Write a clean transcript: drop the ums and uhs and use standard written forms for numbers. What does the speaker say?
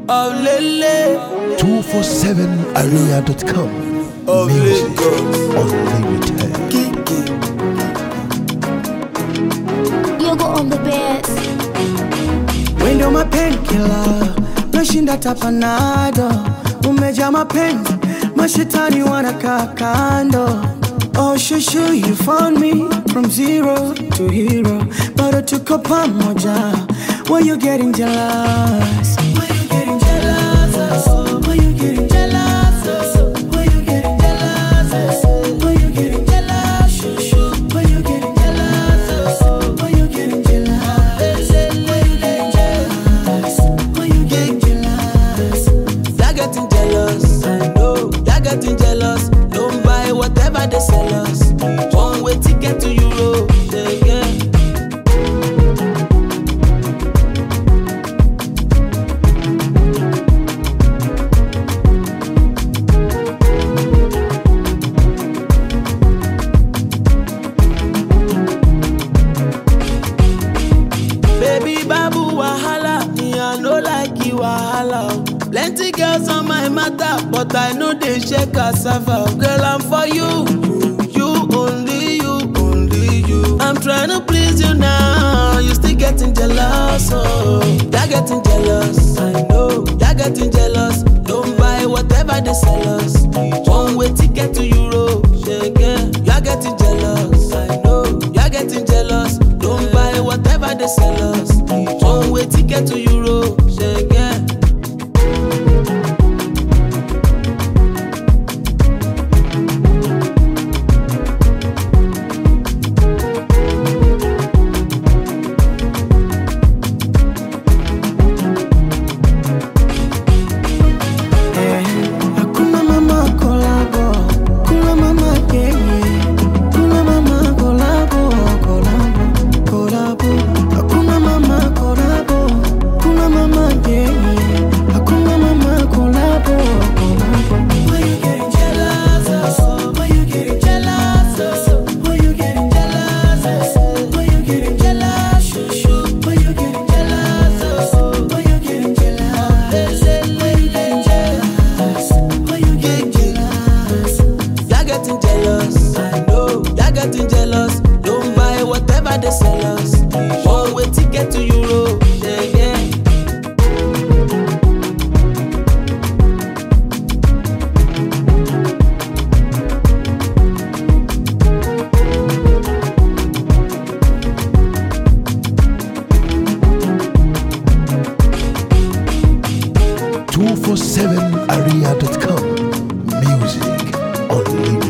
Oh Lele, 247area.com. oh Music Lagos, unlimited. Kiki. You go on the bed. When you're my painkiller, nashinda tapanado. Umeja mapenzi, mashetani wanakaa kando. Oh shushu, you found me from zero to hero. Bado tuko pamoja. Why you getting jealous? Why you getting jealous? Why you getting jealous? Why you getting jealous? Why you getting jealous? Shushu, why you getting jealous? Why you getting jealous? Why you getting jealous? Why you getting jealous? You're getting jealous, I know. You're getting jealous. Don't buy whatever they sell us. One way ticket to Europe, yeah. Baby babu wahala, me I no like you wahala. Plenty girls on my matter, but I know they shake cassava. Girl, I'm for you, you only you, only you. I'm trying to please you now, you still getting jealous, oh. You're getting jealous, I know. You're getting jealous, don't buy whatever they sell us. One way ticket to Europe, yeah. You're getting jealous, I know. You're getting jealous, don't buy whatever they sell us. One way ticket to Europe, yeah. Hakuna mama kolabo, kuna mama yenye, kuna mama kolabo, kolabo. Hakuna mama kolabo, kuna mama yenye, hakuna mama kolabo. Why you getting jealous? Why you getting jealous? Why you getting jealous? Why you getting jealous? Shushu, why you getting jealous? Why you getting jealous? Why you getting jealous? Why you getting jealous? You're getting jealous, I know. You're getting jealous. Don't buy whatever they sell us. One way ticket to Europe, yeah. area.com. Music unlimited.